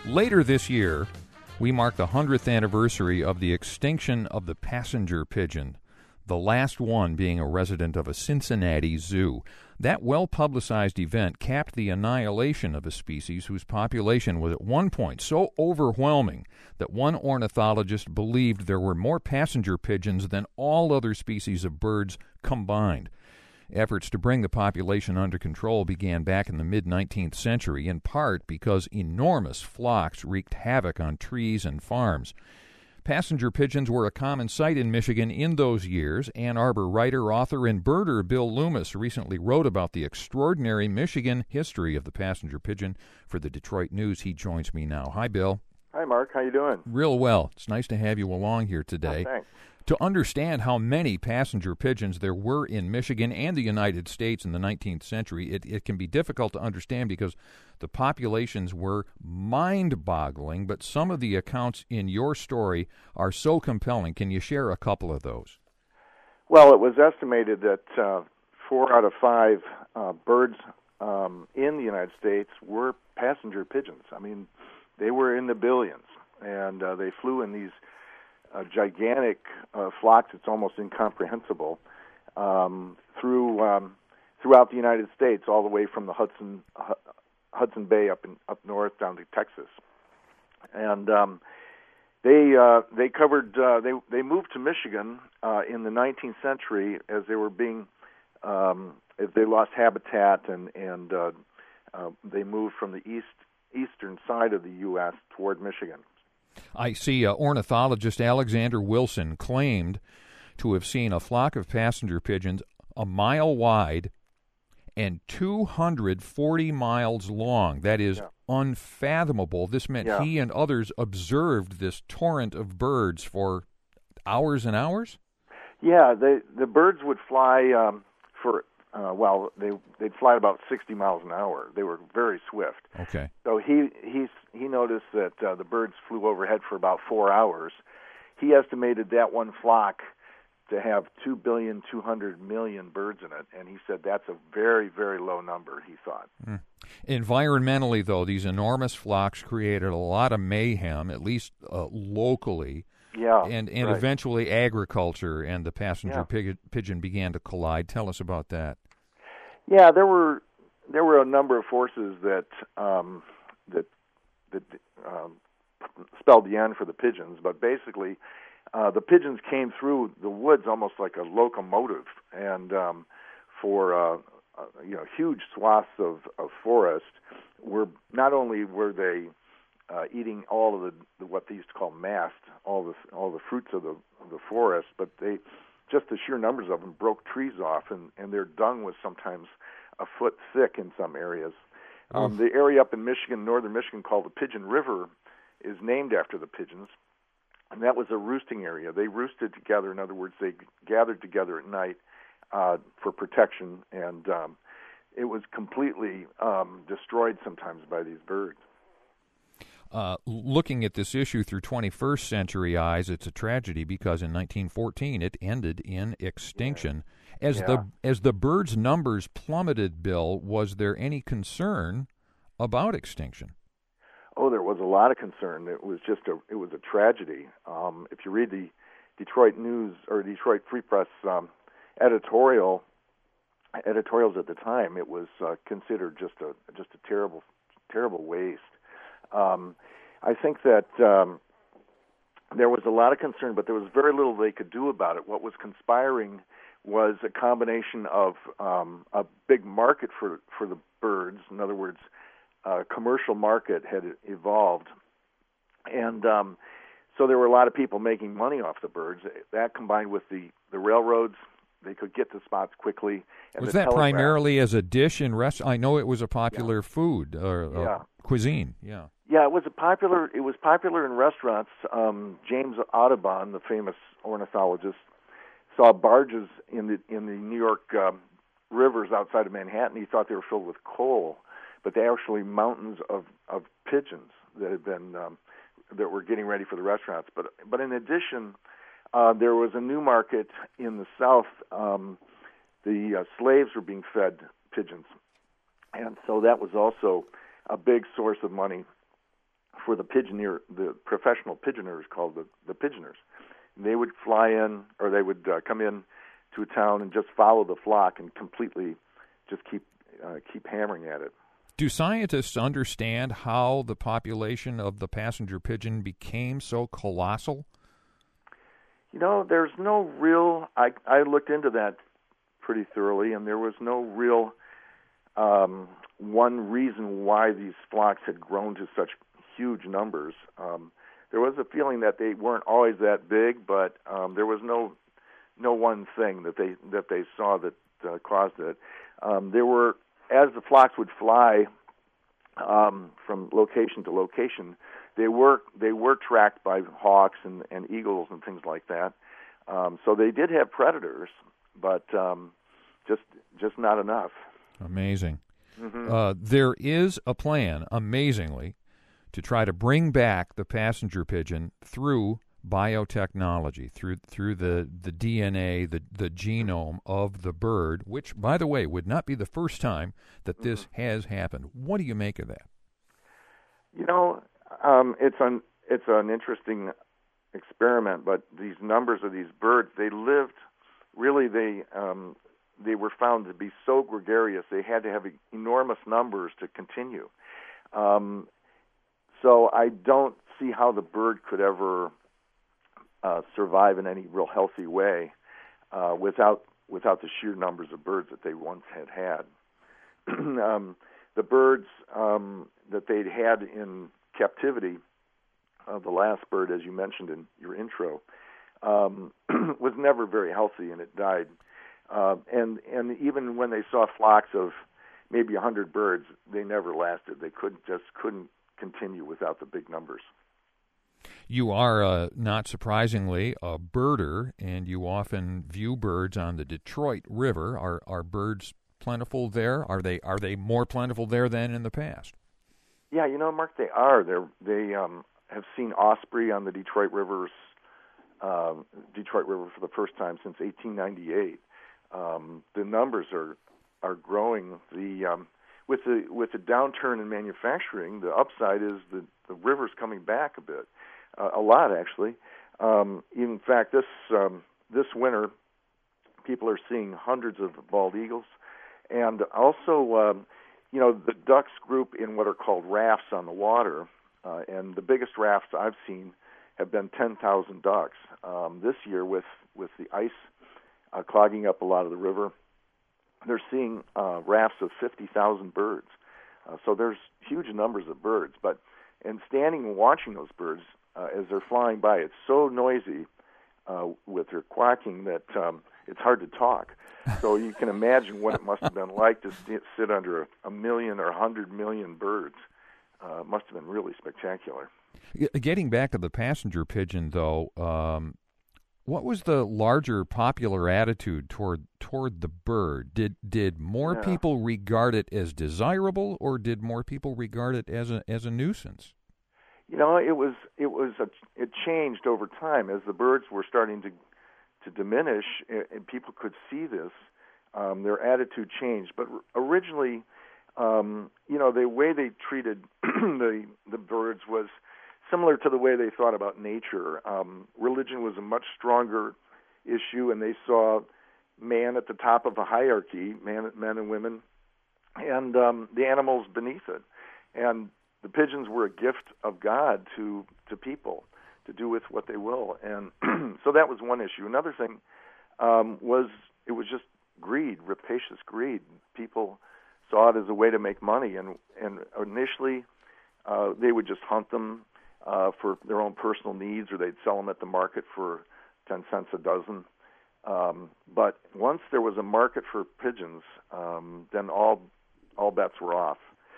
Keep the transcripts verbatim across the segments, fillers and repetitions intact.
Later this year, we mark the hundredth anniversary of the extinction of the passenger pigeon, the last one being a resident of a Cincinnati zoo. That well-publicized event capped the annihilation of a species whose population was at one point so overwhelming that one ornithologist believed there were more passenger pigeons than all other species of birds combined. Efforts to bring the population under control began back in the mid-nineteenth century, in part because enormous flocks wreaked havoc on trees and farms. Passenger pigeons were a common sight in Michigan in those years. Ann Arbor writer, author, and birder Bill Loomis recently wrote about the extraordinary Michigan history of the passenger pigeon for the Detroit News. He joins me now. Hi, Bill. Hi, Mark. How you doing? Real well. It's nice to have you along here today. Oh, thanks. To understand how many passenger pigeons there were in Michigan and the United States in the nineteenth century, it, it can be difficult to understand because the populations were mind-boggling, but some of the accounts in your story are so compelling. Can you share a couple of those? Well, it was estimated that uh, four out of five uh, birds um, in the United States were passenger pigeons. I mean, they were in the billions, and uh, they flew in these Uh, gigantic uh, flocks. It's almost incomprehensible um, through um, throughout the United States, all the way from the Hudson H- Hudson Bay up in, up north down to Texas, and um, they uh, they covered uh, they they moved to Michigan uh, in the nineteenth century as they were being um, as they lost habitat and and uh, uh, they moved from the east eastern side of the U S toward Michigan. I see uh, ornithologist Alexander Wilson claimed to have seen a flock of passenger pigeons a mile wide and two hundred forty miles long. That is yeah. unfathomable. This meant yeah. he and others observed this torrent of birds for hours and hours? Yeah, they, the birds would fly um, for, uh, well, they, they'd fly about sixty miles an hour. They were very swift. Okay. So he he's, he noticed that uh, the birds flew overhead for about four hours. He estimated that one flock to have two billion two hundred million birds in it, and he said that's a very, very low number, he thought. Mm. Environmentally, though, these enormous flocks created a lot of mayhem, at least uh, locally. Yeah, and and right. eventually agriculture and the passenger yeah. pig, pigeon began to collide. Tell us about that. Yeah, there were there were a number of forces that um, that that um, spelled the end for the pigeons, but basically uh, the pigeons came through the woods almost like a locomotive, and um, for uh, uh, you know huge swaths of, of forest, were not only were they Uh, eating all of the, the what they used to call mast, all the all the fruits of the of the forest, but they just the sheer numbers of them broke trees off, and, and their dung was sometimes a foot thick in some areas. Um, the area up in Michigan, northern Michigan, called the Pigeon River, is named after the pigeons, and that was a roosting area. They roosted together. In other words, they gathered together at night uh, for protection, and um, it was completely um, destroyed sometimes by these birds. Uh, looking at this issue through twenty-first century eyes, it's a tragedy because in nineteen fourteen it ended in extinction. Yeah. As yeah. the as the birds' numbers plummeted, Bill, was there any concern about extinction? Oh, there was a lot of concern. It was just a it was a tragedy. Um, if you read the Detroit News or Detroit Free Press um, editorial editorials at the time, it was uh, considered just a just a terrible terrible waste. Um, I think that um, there was a lot of concern, but there was very little they could do about it. What was conspiring was a combination of um, a big market for, for the birds. In other words, a commercial market had evolved. And um, so there were a lot of people making money off the birds. That combined with the, the railroads, they could get to spots quickly. And was the that telegraph. primarily as a dish in rest? I know it was a popular yeah. food or uh, yeah. cuisine. Yeah. Yeah, it was a popular. It was popular in restaurants. Um, James Audubon, the famous ornithologist, saw barges in the in the New York um, rivers outside of Manhattan. He thought they were filled with coal, but they actually mountains of, of pigeons that had been um, that were getting ready for the restaurants. But but in addition, uh, there was a new market in the South. Um, the uh, slaves were being fed pigeons, and so that was also a big source of money for the pigeoneer, the professional pigeoners called the, the pigeoners. And they would fly in, or they would uh, come in to a town and just follow the flock and completely just keep uh, keep hammering at it. Do scientists understand how the population of the passenger pigeon became so colossal? You know, there's no real, I, I looked into that pretty thoroughly, and there was no real um, one reason why these flocks had grown to such huge numbers. Um, there was a feeling that they weren't always that big, but um, there was no no one thing that they that they saw that uh, caused it. Um, there were, as the flocks would fly um, from location to location, they were they were tracked by hawks and, and eagles and things like that. Um, so they did have predators, but um, just just not enough. Amazing. Mm-hmm. Uh, there is a plan, amazingly, to try to bring back the passenger pigeon through biotechnology, through through the, the D N A, the, the genome of the bird, which, by the way, would not be the first time that this mm-hmm. has happened. What do you make of that? You know, um, it's an it's an interesting experiment, but these numbers of these birds, they lived, really, they um, they were found to be so gregarious, they had to have enormous numbers to continue. Um, so I don't see how the bird could ever uh, survive in any real healthy way uh, without without the sheer numbers of birds that they once had had. um, the birds um, that they'd had in captivity, uh, the last bird, as you mentioned in your intro, um, was never very healthy, and it died. Uh, and and even when they saw flocks of maybe a hundred birds, they never lasted. They couldn't just couldn't continue without the big numbers. You are, uh, not surprisingly, a birder, and you often view birds on the Detroit River. Are are birds plentiful there? Are they are they more plentiful there than in the past? Yeah, you know, Mark, they are. They they um, have seen osprey on the Detroit Rivers, uh, Detroit River for the first time since eighteen ninety-eight. Um, the numbers are are growing. The um, with the with the downturn in manufacturing, the upside is the the river's coming back a bit, uh, a lot actually. Um, in fact, this um, this winter, people are seeing hundreds of bald eagles, and also, um, you know, the ducks group in what are called rafts on the water, uh, and the biggest rafts I've seen have been ten thousand ducks. Um, this year, with with the ice Uh, clogging up a lot of the river, they're seeing uh, rafts of fifty thousand birds. Uh, so there's huge numbers of birds. But and standing and watching those birds uh, as they're flying by, it's so noisy uh, with their quacking that um, it's hard to talk. So you can imagine what it must have been like to st- sit under a, a million or a hundred million birds. Uh, it must have been really spectacular. Getting back to the passenger pigeon, though, um, what was the larger popular attitude toward toward the bird? Did did more yeah. people regard it as desirable, or did more people regard it as a as a nuisance? You know, it was it was a, it changed over time as the birds were starting to to diminish, and people could see this. Um, their attitude changed, but originally, um, you know, the way they treated the the birds was similar to the way they thought about nature. Um, religion was a much stronger issue, and they saw man at the top of a hierarchy, man, men and women, and um, the animals beneath it. And the pigeons were a gift of God to, to people to do with what they will. And so that was one issue. Another thing um, was it was just greed, rapacious greed. People saw it as a way to make money, and, and initially uh, they would just hunt them Uh, for their own personal needs, or they'd sell them at the market for ten cents a dozen. Um, but once there was a market for pigeons, um, then all all bets were off.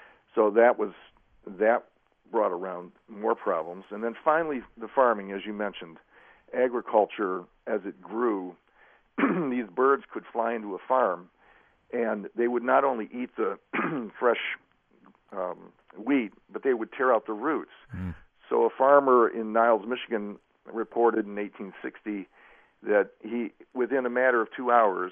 So that was that brought around more problems. And then finally, the farming, as you mentioned, agriculture as it grew, these birds could fly into a farm, and they would not only eat the fresh um, wheat, but they would tear out the roots. Mm. So a farmer in Niles, Michigan, reported in eighteen sixty that he, within a matter of two hours,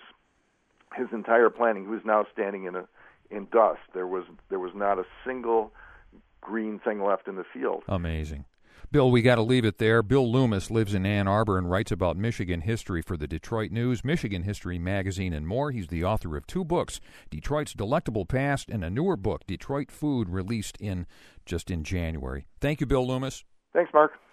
his entire planting, he was now standing in a in dust. There was there was not a single green thing left in the field. Amazing. Bill, we got to leave it there. Bill Loomis lives in Ann Arbor and writes about Michigan history for the Detroit News, Michigan History Magazine, and more. He's the author of two books, Detroit's Delectable Past, and a newer book, Detroit Food, released in just in January. Thank you, Bill Loomis. Thanks, Mark.